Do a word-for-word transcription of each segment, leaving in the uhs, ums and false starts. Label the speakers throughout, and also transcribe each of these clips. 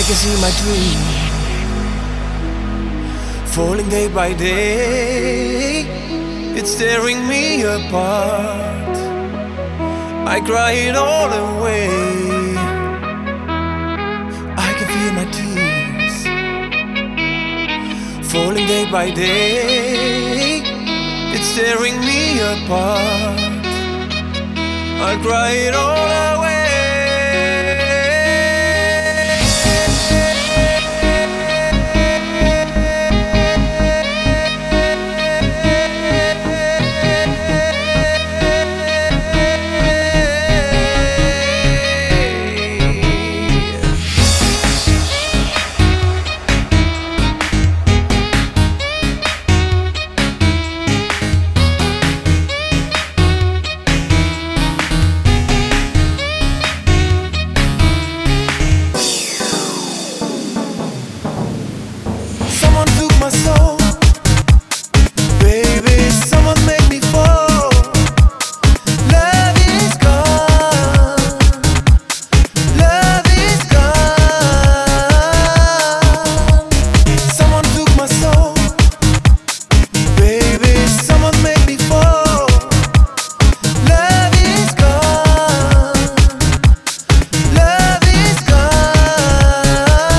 Speaker 1: can see my dream falling day by day. It's tearing me apart. I cry it all away. I can feel my tears falling day by day. It's tearing me apart. I'll cry it all away. Someone took my soul, baby, someone made me fall. Love is gone, love is gone. Someone took my soul, baby, someone made me fall. Love is gone, love is gone.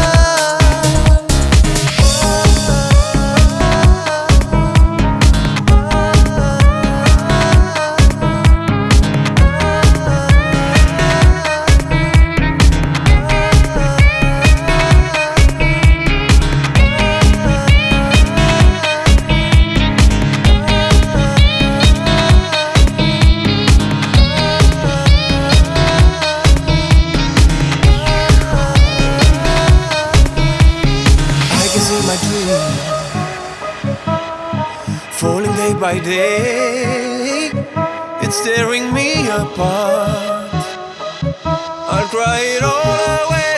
Speaker 1: My dream falling day by day. It's tearing me apart. I'll cry it all away.